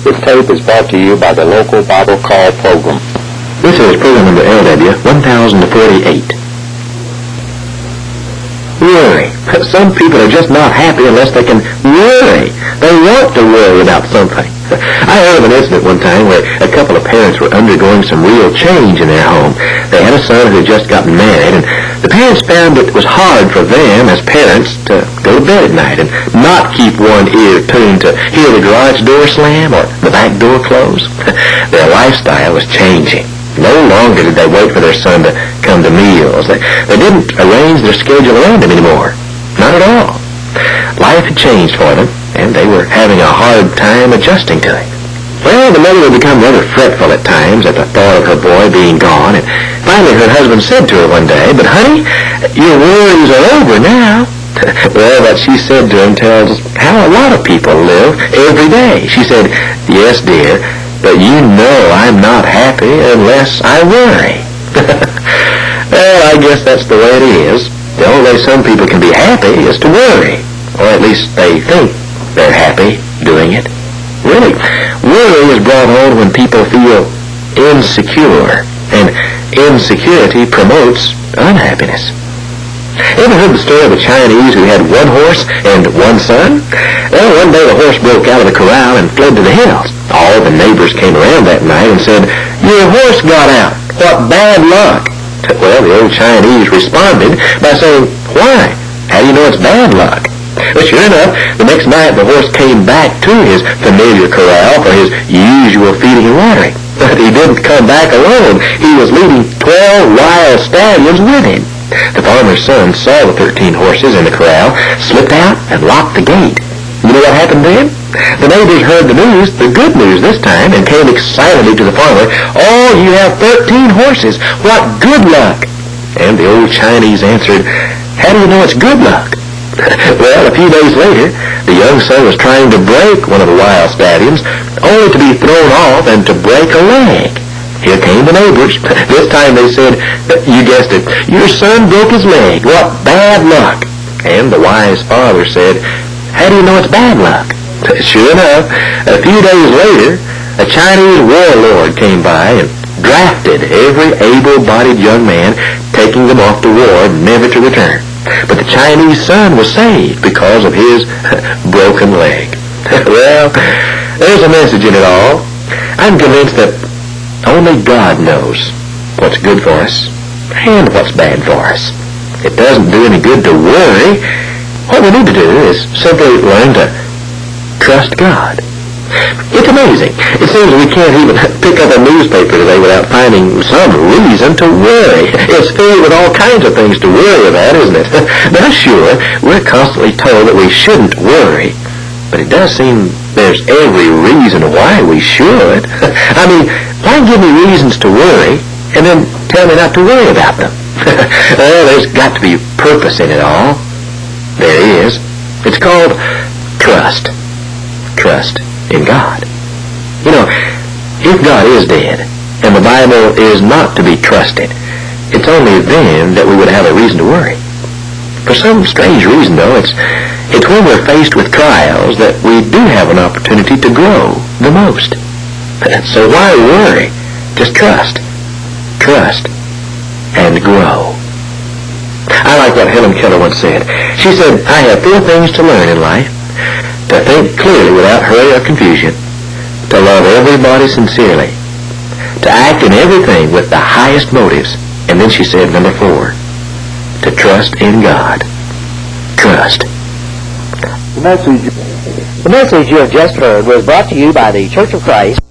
This tape is brought to you by the local Bible Call program. This is program number LW 1048. Worry. Some people are just not happy unless they can worry. They want to worry about something. I heard of an incident one time where a couple of parents were undergoing some real change in their home. They had a son who had just gotten married, and the parents found it was hard for them as parents to go to bed at night and not keep one ear tuned to hear the garage door slam or the back door close. Their lifestyle was changing. No longer did they wait for their son to come to meals. They didn't arrange their schedule around him anymore. Not at all. Life had changed for them, and they were having a hard time adjusting to it. Well, the mother would become rather fretful at times at the thought of her boy being gone, and finally her husband said to her one day, "But honey, your worries are over now." Well, what she said to him tells how a lot of people live every day. She said, "Yes, dear, but you know I'm not happy unless I worry." Well, I guess that's the way it is. The only way some people can be happy is to worry, or at least they think they're happy doing it. Really, worry is brought on when people feel insecure, and insecurity promotes unhappiness. Ever heard the story of a Chinese who had one horse and one son? Well, one day the horse broke out of the corral and fled to the hills. All the neighbors came around that night and said, "Your horse got out. What bad luck." Well, the old Chinese responded by saying, "Why? How do you know it's bad luck?" But sure enough, the next night the horse came back to his familiar corral for his usual feeding and watering. But he didn't come back alone. He was leading 12 wild stallions with him. The farmer's son saw the 13 horses in the corral, slipped out, and locked the gate. You know what happened then? The neighbors heard the news, the good news this time, and came excitedly to the farmer. "Oh, you have 13 horses. What good luck!" And the old Chinese answered, "How do you know it's good luck?" Well, a few days later, the young son was trying to break one of the wild stallions, only to be thrown off and to break a leg. Here came the neighbors. This time they said, "You guessed it, your son broke his leg. What bad luck!" And the wise father said, "How do you know it's bad luck?" Sure enough, a few days later, a Chinese warlord came by and drafted every able-bodied young man, taking them off to war, never to return. But the Chinese son was saved because of his broken leg. Well, there's a message in it all. I'm convinced that only God knows what's good for us and what's bad for us. It doesn't do any good to worry. What we need to do is simply learn to trust God. It's amazing. It seems we can't even pick up a newspaper today without finding some reason to worry. It's filled with all kinds of things to worry about, isn't it? Now, sure, we're constantly told that we shouldn't worry, but it does seem there's every reason why we should. I mean, why give me reasons to worry and then tell me not to worry about them? Well, there's got to be purpose in it all. There is. It's called trust. Trust in God. You know, if God is dead and the Bible is not to be trusted, it's only then that we would have a reason to worry. For some strange reason, though, it's when we're faced with trials that we do have an opportunity to grow the most. So why worry? Just trust. Trust and grow. I like what Helen Keller once said. She said, "I have 4 things to learn in life. To think clearly without hurry or confusion. To love everybody sincerely. To act in everything with the highest motives." And then she said, number 4, to trust in God. Trust. The message you have just heard was brought to you by the Church of Christ.